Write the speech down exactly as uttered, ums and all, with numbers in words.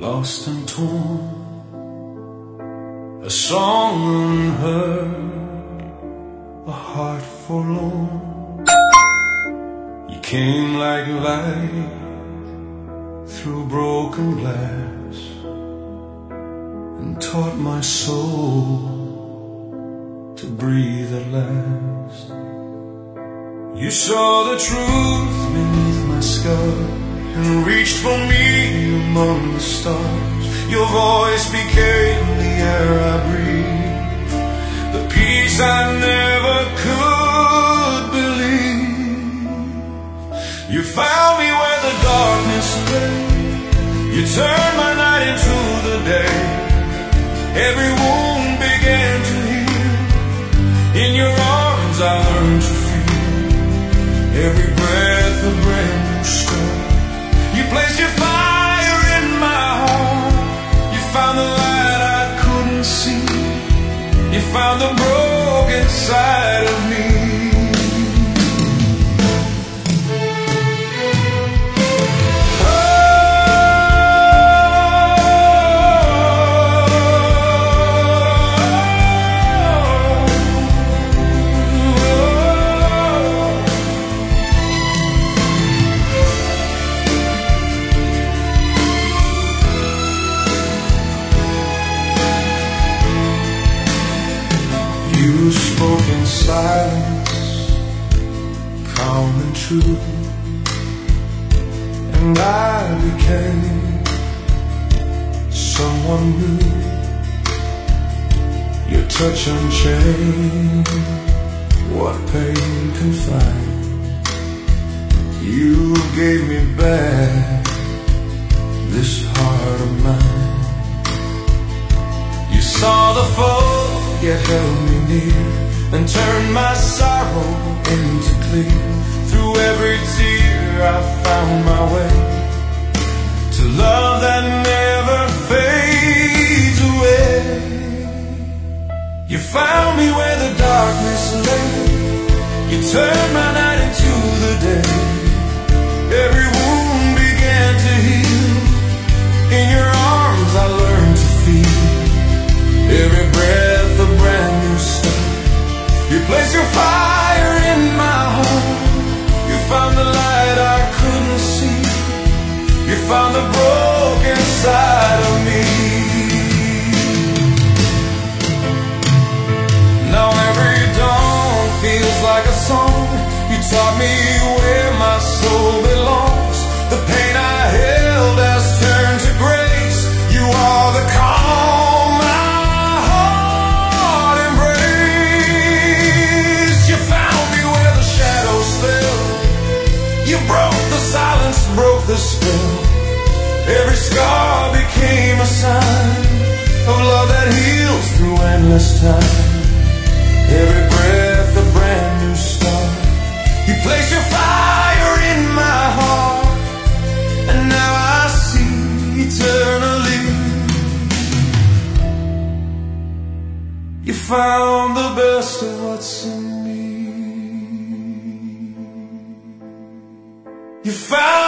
lost and torn, a song unheard, a heart forlorn. You came like light through broken glass and taught my soul to breathe at last. You saw the truth beneath my scar and reached for me among the stars. Your voice became the air I breathe, the peace I never could believe. You found me where the darkness lay. You turned my night into the day. Every wound began to heal. In your arms I learned to feel. Every breath a brand new start. You placed your fire in my heart. You found the light I couldn't see. You found the broken side of me. You spoke in silence, calm and true, and I became someone new. Your touch unchained what pain can find. You gave me back this heart of mine. You saw the foe, yet held me near, and turned my sorrow into clear. Through every tear I found my way to love that never fades away. You found me where the darkness lay. You turned my night into the day. Every wound began to heal. In your arms I learned to feel. Every breath a brand new start. You placed your fire in my heart. You found the light I couldn't see. You found the broken side of me. Now every dawn feels like a song. You taught me where my soul belongs. The pain I held has turned to grace. You are the calm my heart embraced. You found me where the shadows fell. You broke the silence, broke the spell. Every scar became a sign of love that heals through endless time. Every breath a brand new start. You place your fire in my heart, and now I see eternally. You found the best of what's in me. You found